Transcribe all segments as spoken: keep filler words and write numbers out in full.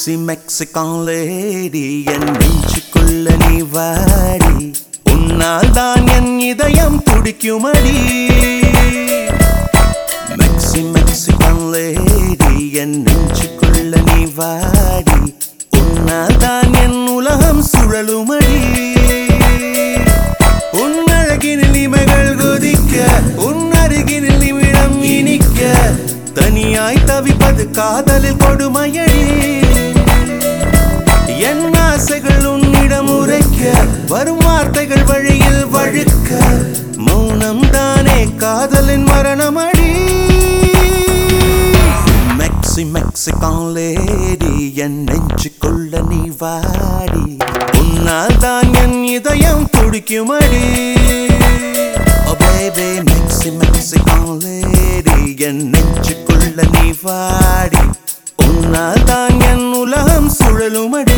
Mexi Mexican lady என் நெஞ்சுக்குள்ள நீ வாடி உன்னால் தான் என் இதயம் துடிக்குமடி Mexi Mexican lady என் நெஞ்சுக்குள்ள நீ வாடி உன்னால் தான் என் உலகம் சுழலுமடி உன் அழகினில் இமைகள் கொதிக்க உன் அருகினில் நிமிடம் இனிக்க தனியாய் தவிப்பது காதலில் கொடுமையடி என் ஆசைகள் உன்னிடம் உரைக்க வரும் வார்த்தைகள் வழியில் வழுக்க மௌனம் தானே காதலின் மரணமடி Mexi Mexican lady என் நெஞ்சுக்குள்ள நீ வாடி உன்னால் தான் என் இதயம் துடிக்குமடி Oh baby Mexi Mexican lady என் நெஞ்சுக்குள்ள நீ வாடி உன்னால் தான் என் உலகம் சுழலுமடி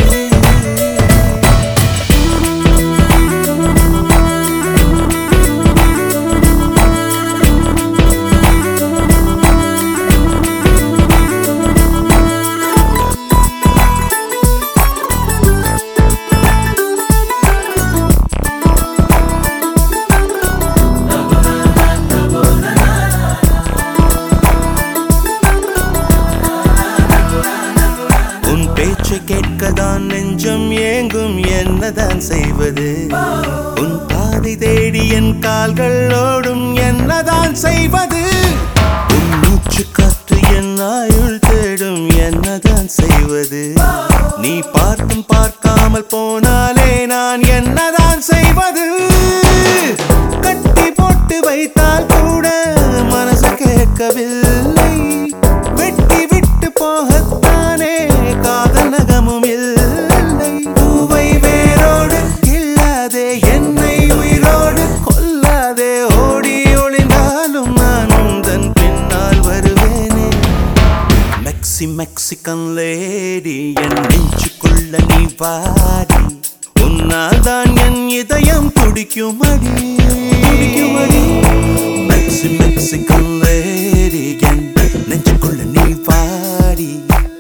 பேச்சு கேட்கதான் நெஞ்சம் ஏங்கும் என்னதான் செய்வது உன் பாதை தேடி என் கால்கள் ஓடும் என்னதான் செய்வது உன் மூச்சு காற்று என் ஆயுள் தேடும் என்னதான் செய்வது நீ பார்த்தும் பார்க்காமல் போனாலே நான் என்னதான் செய்வது கட்டி போட்டு வைத்தால் கூட மனசு கேட்கவில்லை வெட்டி விட்டு போகத்தானே காதல் நகமும் இல்லை பூவை வேரோடு இல்லாதே என்னை உயிரோடு கொல்லாதே ஓடி ஒளிந்தாலும் நான் உந்தன் பின்னால் வருவேனே Mexi Mexican lady என் நெஞ்சுக்குள்ள நீ வாடி உன்னால் தான் என் இதயம் துடிக்குமடி துடிக்குமடி Mexi Mexican lady என் நெஞ்சுக்குள்ள நீ வாடி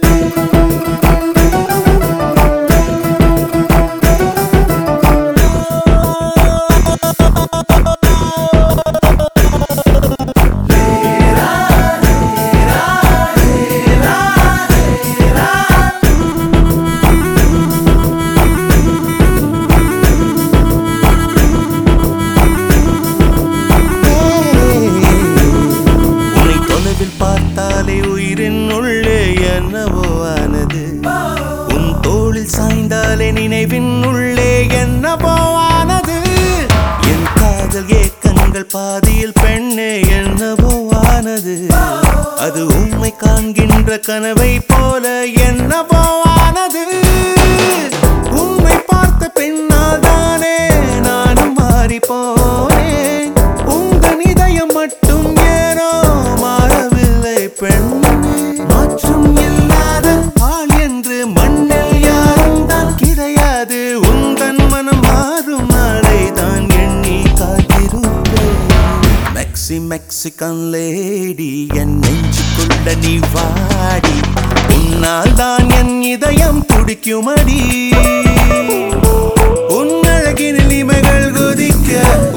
பார்த்தாலே உயிரின் உள்ளே என்னவோ ஆனது உன் தோளில் சாய்ந்தாலே நினைவின் உள்ளே என்னவோ ஆனது என் காதல் ஏக்கங்கள் பாதியில் பெண்ணே என்னவோ ஆனது அது உம்மை காண்கின்ற கனவை போல என்னவோ ஆனது உம்மை பார்த்த பின்னால் தானே நானும் மாறி போனேன் உங்கள் இதயம் மட்டும் ஏனோ மாறவில்லை பெண்ணே மாற்றம் இல்லாத ஆள் என்று மண்ணில் யாரும் தான் கிடையாது உந்தன் மனம் மாறும் நாளை தான் எண்ணி காத்திருப்பேன் Mexi Mexican lady என் நெஞ்சுக்குள்ள நீ வாடி உன்னால் தான் என் இதயம் துடிக்குமடி உன் அழகினில் இமைகள் கொதிக்க